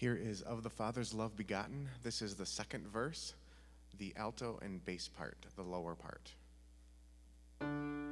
Here is Of the Father's Love Begotten. This is the second verse, the alto and bass part, the lower part.